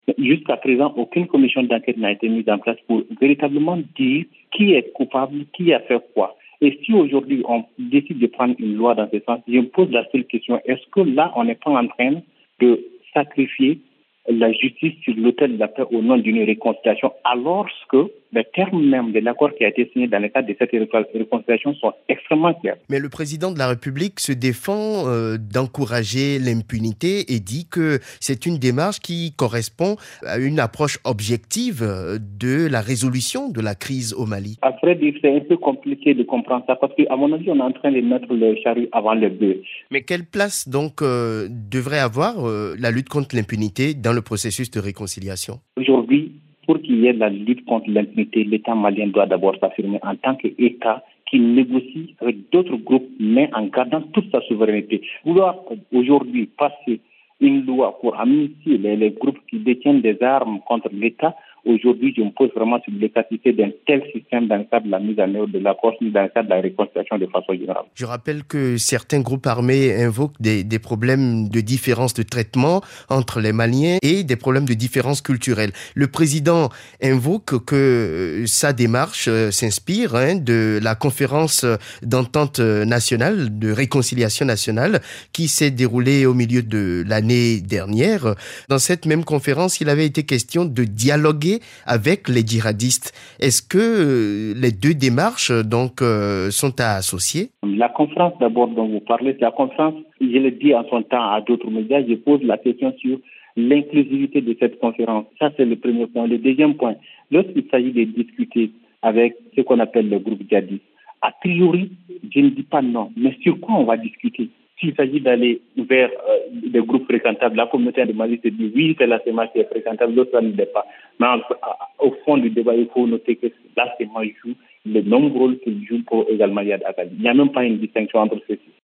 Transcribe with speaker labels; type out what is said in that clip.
Speaker 1: Jusqu'à présent, aucune commission d'enquête n'a été mise en place pour véritablement dire qui est coupable, qui a fait quoi. Et si aujourd'hui on décide de prendre une loi dans ce sens, je me pose la seule question, est-ce que là on n'est pas en train de sacrifier la justice sur l'autel de la paix au nom d'une réconciliation, alors que les termes même de l'accord qui a été signé dans le cadre de cette réconciliation sont extrêmement clairs.
Speaker 2: Mais le président de la République se défend d'encourager l'impunité et dit que c'est une démarche qui correspond à une approche objective de la résolution de la crise au Mali.
Speaker 1: À vrai dire, c'est un peu compliqué de comprendre ça parce qu'à mon avis, on est en train de mettre le charrue avant le bœuf.
Speaker 2: Mais quelle place donc devrait avoir la lutte contre l'impunité dans le processus de réconciliation?
Speaker 1: Aujourd'hui, pour qu'il y ait la lutte contre l'impunité, l'État malien doit d'abord s'affirmer en tant qu'État qui négocie avec d'autres groupes, mais en gardant toute sa souveraineté. Vouloir aujourd'hui passer une loi pour amnistier les groupes qui détiennent des armes contre l'État, aujourd'hui, je me pose vraiment sur l'efficacité d'un tel système dans le cadre de la mise en œuvre de l'accord, dans le cadre de la réconciliation de façon générale.
Speaker 2: Je rappelle que certains groupes armés invoquent des problèmes de différence de traitement entre les Maliens et des problèmes de différence culturelle. Le président invoque que sa démarche s'inspire de la conférence d'entente nationale, de réconciliation nationale, qui s'est déroulée au milieu de l'année dernière. Dans cette même conférence, il avait été question de dialoguer avec les djihadistes. Est-ce que les deux démarches donc sont à associer?
Speaker 1: La conférence d'abord dont vous parlez, c'est la conférence, je l'ai dit en son temps à d'autres médias, je pose la question sur l'inclusivité de cette conférence. Ça, c'est le premier point. Le deuxième point, lorsqu'il s'agit de discuter avec ce qu'on appelle le groupe djihadiste, a priori, je ne dis pas non, mais sur quoi on va discuter? S'il s'agit d'aller vers des groupes fréquentables, la communauté de Mali se dit oui, c'est la CEMA qui est fréquentable, l'autre ça ne l'est pas. Mais au fond du débat, il faut noter que la CEMA joue le même rôle qu'il joue pour également Yad Akali. Il n'y a même pas une distinction entre ceci.